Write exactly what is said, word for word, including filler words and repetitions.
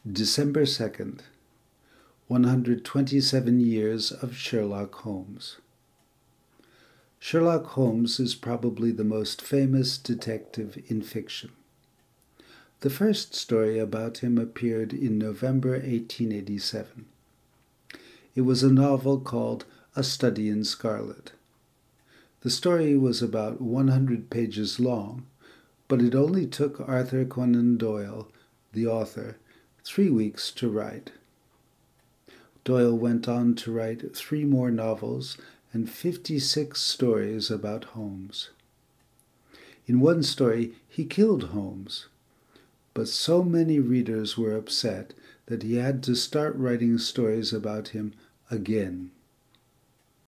December second, one hundred twenty-seven years of Sherlock Holmes. Sherlock Holmes is probably the most famous detective in fiction. The first story about him appeared in November eighteen eighty-seven. It was a novel called A Study in Scarlet. The story was about one hundred pages long, but it only took Arthur Conan Doyle, the author, three weeks to write. Doyle went on to write three more novels and fifty-six stories about Holmes. In one story, he killed Holmes, but so many readers were upset that he had to start writing stories about him again.